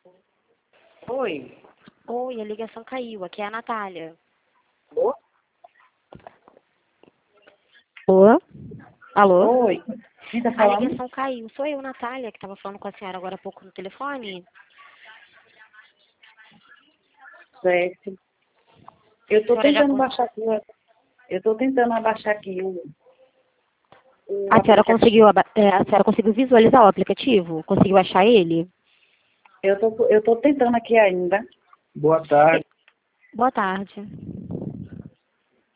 Oi. Oi, a ligação caiu. Aqui é a Natália. Alô? Oi? Alô? Oi. Quem tá A falando? ligação caiu. Sou eu, Natália, que estava falando com a senhora agora há pouco no telefone. Certo. Eu A tô senhora já tentando cons... baixar aqui. Eu tô tentando abaixar aqui o A senhora aplicativo. conseguiu, a senhora conseguiu visualizar o aplicativo? Conseguiu achar ele? Eu tô tentando aqui ainda. Boa tarde. Boa tarde.